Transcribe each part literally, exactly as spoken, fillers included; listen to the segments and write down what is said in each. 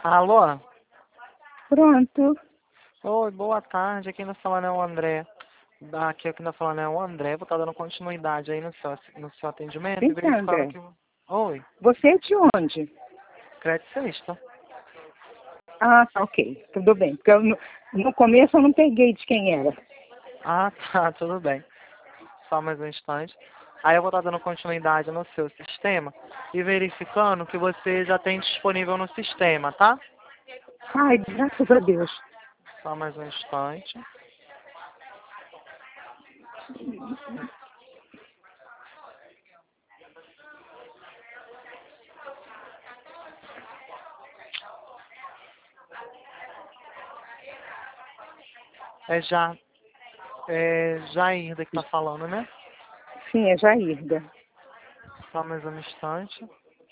Alô? Pronto. Oi, boa tarde. Aqui na falando é o André. Aqui, aqui na falando é o André. Vou estar dando continuidade aí no seu, no seu atendimento e Vem cá, verificando André. que... Oi, Você é de onde? crédito sexta. Ah, tá, ok. Tudo bem. Porque eu, no, no começo eu não peguei de quem era. Ah, tá, tudo bem. Só mais um instante. Aí eu vou estar dando continuidade no seu sistema e verificando que você já tem disponível no sistema, tá? Ai, graças a Deus. Só mais um instante. É já... É Jairda que tá falando, né? Sim, é Jairda. Só mais um instante.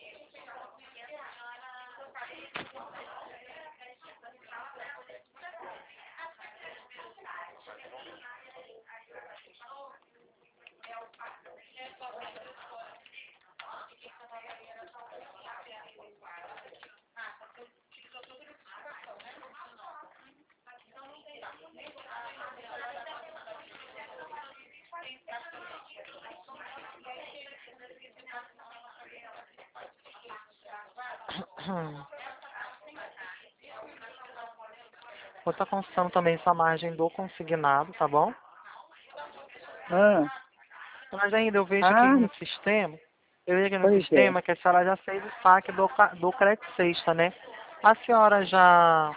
Vou estar consultando também sua margem do consignado, tá bom? Ah, Mas ainda eu vejo aqui ah, no sistema, eu vejo aqui no pois é. sistema que a senhora já fez o saque do, ca- do crédito sexta, né? A senhora já,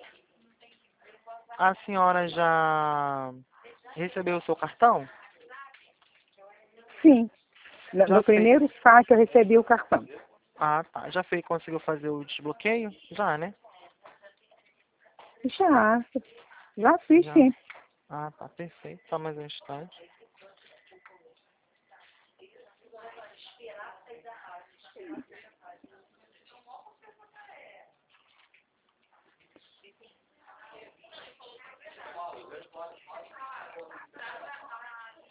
a senhora já recebeu o seu cartão? Sim. No, Já no fez. primeiro saque eu recebi o cartão. Ah, tá. Já fez, conseguiu fazer o desbloqueio? Já, né? Já. Já fiz, Já. sim. Ah, tá, perfeito. Só mais um instante.